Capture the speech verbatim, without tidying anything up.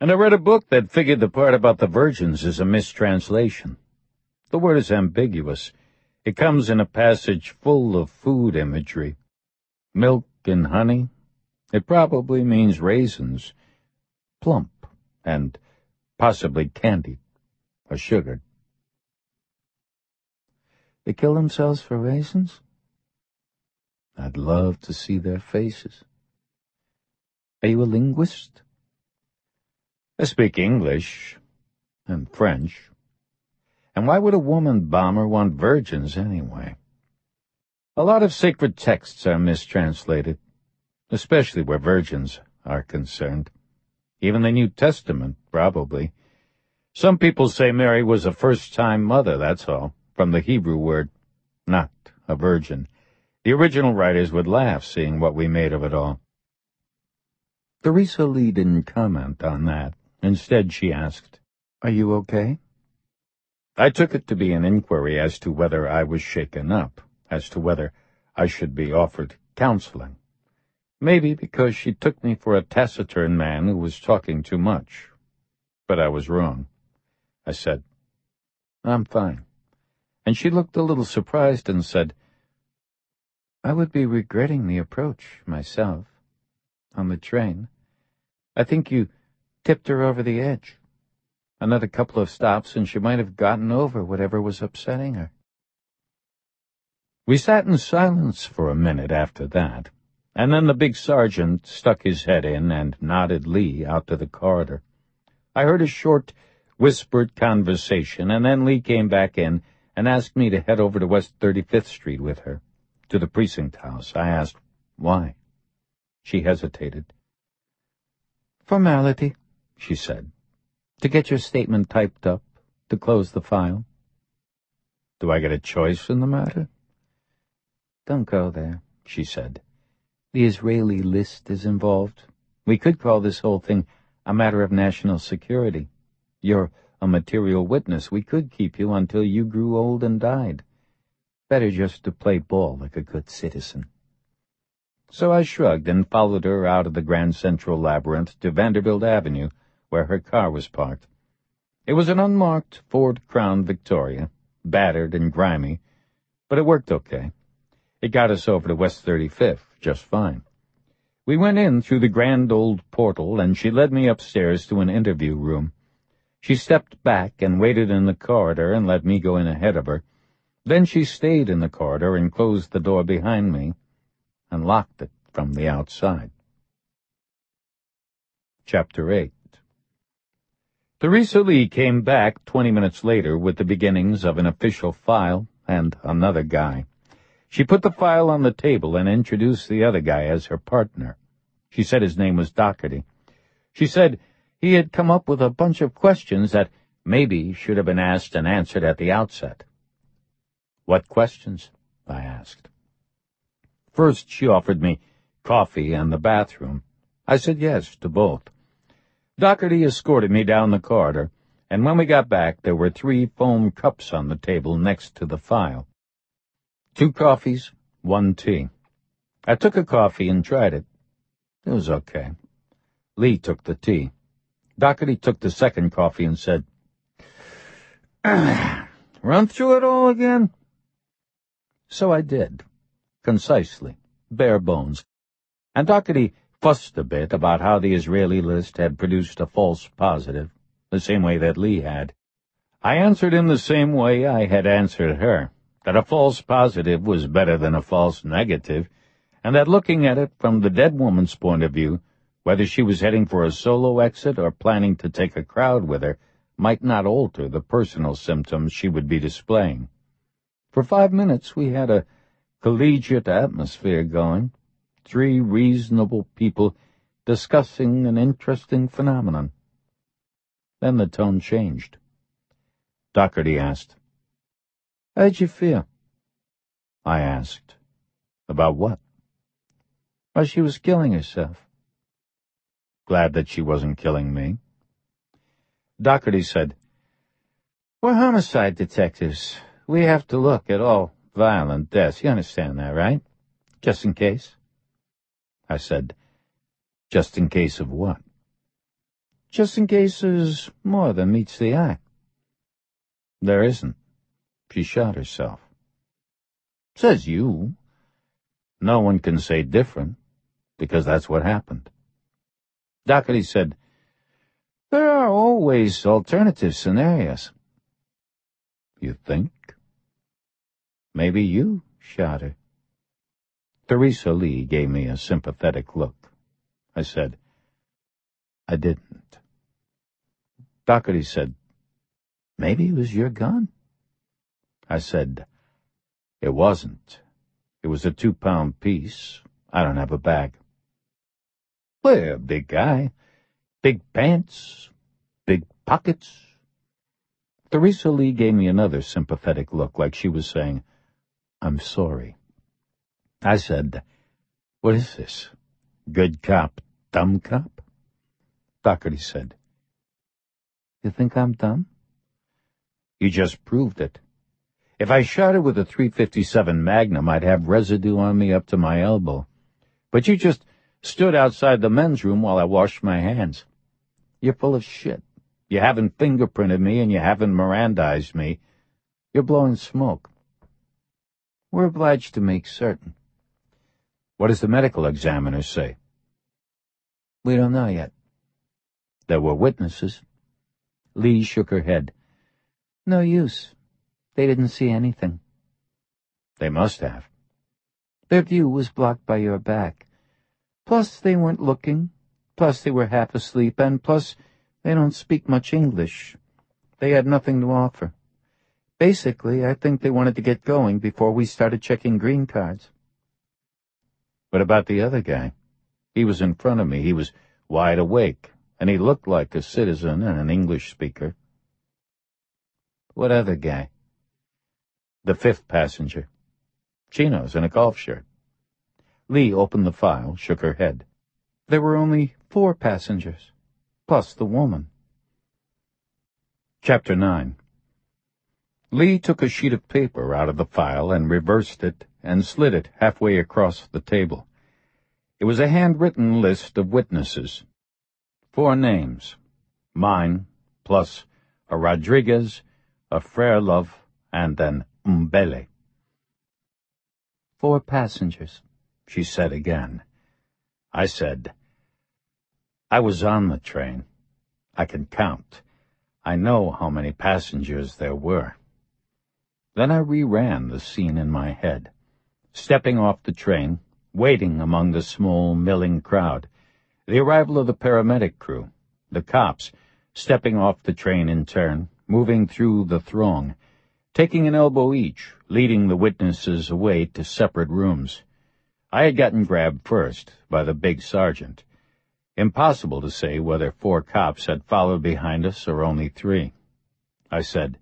And I read a book that figured the part about the virgins is a mistranslation. The word is ambiguous. It comes in a passage full of food imagery. Milk and honey. It probably means raisins, plump, and possibly candied or sugared. They kill themselves for raisins? I'd love to see their faces. Are you a linguist? I speak English and French. And why would a woman bomber want virgins anyway? A lot of sacred texts are mistranslated, especially where virgins are concerned. Even the New Testament, probably. Some people say Mary was a first-time mother, that's all, from the Hebrew word, not a virgin. The original writers would laugh seeing what we made of it all. Theresa Lee didn't comment on that. Instead, she asked, "Are you okay?" I took it to be an inquiry as to whether I was shaken up, as to whether I should be offered counseling. Maybe because she took me for a taciturn man who was talking too much. But I was wrong. I said, "I'm fine." And she looked a little surprised and said, "I would be regretting the approach, myself, on the train. I think you tipped her over the edge. Another couple of stops and she might have gotten over whatever was upsetting her." We sat in silence for a minute after that, and then the big sergeant stuck his head in and nodded Lee out to the corridor. I heard a short, whispered conversation, and then Lee came back in and asked me to head over to West thirty-fifth Street with her, to the precinct house. I asked, "Why?" She hesitated. "Formality," she said. "To get your statement typed up, to close the file." "Do I get a choice in the matter?" "Don't go there," she said. "The Israeli list is involved. We could call this whole thing a matter of national security. You're a material witness. We could keep you until you grew old and died. Better just to play ball like a good citizen." So I shrugged and followed her out of the Grand Central Labyrinth to Vanderbilt Avenue, where her car was parked. It was an unmarked Ford Crown Victoria, battered and grimy, but it worked okay. It got us over to West thirty-fifth just fine. We went in through the grand old portal, and she led me upstairs to an interview room. She stepped back and waited in the corridor and let me go in ahead of her. Then she stayed in the corridor and closed the door behind me and locked it from the outside. Chapter eight. Theresa Lee came back twenty minutes later with the beginnings of an official file and another guy. She put the file on the table and introduced the other guy as her partner. She said his name was Doherty. She said he had come up with a bunch of questions that maybe should have been asked and answered at the outset. "What questions?" I asked. First, she offered me coffee and the bathroom. I said yes to both. Doherty escorted me down the corridor, and when we got back, there were three foam cups on the table next to the file. Two coffees, one tea. I took a coffee and tried it. It was okay. Lee took the tea. Doherty took the second coffee and said, "Run through it all again?" So I did, concisely, bare bones, and Doherty fussed a bit about how the Israeli list had produced a false positive, the same way that Lee had. I answered him the same way I had answered her, that a false positive was better than a false negative, and that looking at it from the dead woman's point of view, whether she was heading for a solo exit or planning to take a crowd with her, might not alter the personal symptoms she would be displaying. For five minutes we had a collegiate atmosphere going, three reasonable people discussing an interesting phenomenon. Then the tone changed. Doherty asked, "How'd you feel?" I asked, "About what?" "Well, she was killing herself." "Glad that she wasn't killing me." Doherty said, "We're homicide detectives. We have to look at all violent deaths. You understand that, right? Just in case." I said, "Just in case of what?" just in case there's more than meets the eye. There isn't. She shot herself. Says you. No one can say different, because that's what happened. Doherty said, there are always alternative scenarios. You think? Maybe you shot her. Theresa Lee gave me a sympathetic look. I said, I didn't. Doherty said, maybe it was your gun. I said, it wasn't. It was a two-pound piece. I don't have a bag. Well, big guy. Big pants. Big pockets. Theresa Lee gave me another sympathetic look, like she was saying, I'm sorry. I said, what is this? Good cop, dumb cop? Doherty said, you think I'm dumb? You just proved it. If I shot her with a three fifty-seven Magnum, I'd have residue on me up to my elbow. But you just stood outside the men's room while I washed my hands. You're full of shit. You haven't fingerprinted me and you haven't Mirandized me. You're blowing smoke. We're obliged to make certain. What does the medical examiner say? We don't know yet. There were witnesses. Lee shook her head. No use. They didn't see anything. They must have. Their view was blocked by your back. Plus they weren't looking. Plus they were half asleep. And plus they don't speak much English. They had nothing to offer. Basically, I think they wanted to get going before we started checking green cards. What about the other guy? He was in front of me. He was wide awake, and he looked like a citizen and an English speaker. What other guy? The fifth passenger. Chinos in a golf shirt. Lee opened the file, shook her head. There were only four passengers, plus the woman. Chapter nine. Lee took a sheet of paper out of the file and reversed it and slid it halfway across the table. It was a handwritten list of witnesses. Four names. Mine, plus a Rodriguez, a Frerlov, and an Umbele. Four passengers, she said again. I said, I was on the train. I can count. I know how many passengers there were. Then I reran the scene in my head. Stepping off the train, waiting among the small milling crowd, the arrival of the paramedic crew, the cops, stepping off the train in turn, moving through the throng, taking an elbow each, leading the witnesses away to separate rooms. I had gotten grabbed first by the big sergeant. Impossible to say whether four cops had followed behind us or only three. I said,